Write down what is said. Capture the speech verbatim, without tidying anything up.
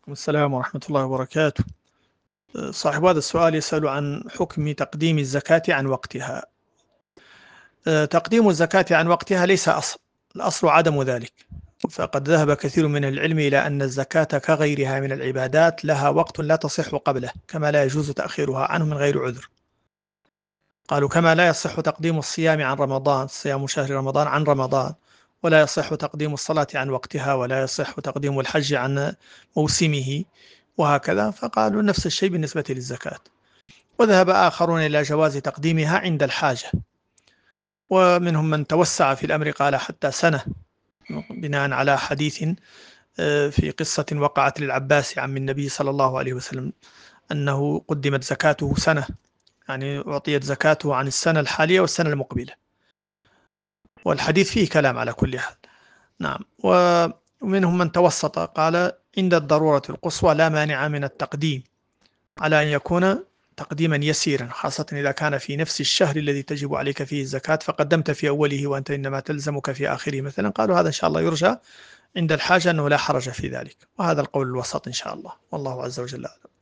السلام ورحمة الله وبركاته. صاحب هذا السؤال يسأل عن حكم تقديم الزكاة عن وقتها. تقديم الزكاة عن وقتها ليس أصل، الأصل عدم ذلك، فقد ذهب كثير من العلم إلى أن الزكاة كغيرها من العبادات لها وقت لا تصح قبله، كما لا يجوز تأخيرها عنه من غير عذر. قالوا كما لا يصح تقديم الصيام عن رمضان، صيام شهر رمضان عن رمضان، ولا يصح تقديم الصلاة عن وقتها، ولا يصح تقديم الحج عن موسمه، وهكذا. فقالوا نفس الشيء بالنسبة للزكاة. وذهب آخرون إلى جواز تقديمها عند الحاجة، ومنهم من توسع في الأمر قال حتى سنة، بناء على حديث في قصة وقعت للعباس عم النبي صلى الله عليه وسلم أنه قدمت زكاته سنة، يعني أعطيت زكاته عن السنة الحالية والسنة المقبلة، والحديث فيه كلام على كل حال. نعم. ومنهم من توسط قال عند الضرورة القصوى لا مانع من التقديم، على أن يكون تقديما يسيرا، خاصة إذا كان في نفس الشهر الذي تجب عليك فيه الزكاة فقدمت في أوله وأنت إنما تلزمك في آخره مثلا. قالوا هذا إن شاء الله يرجى عند الحاجة أنه لا حرج في ذلك، وهذا القول الوسط إن شاء الله، والله عز وجل أعلم.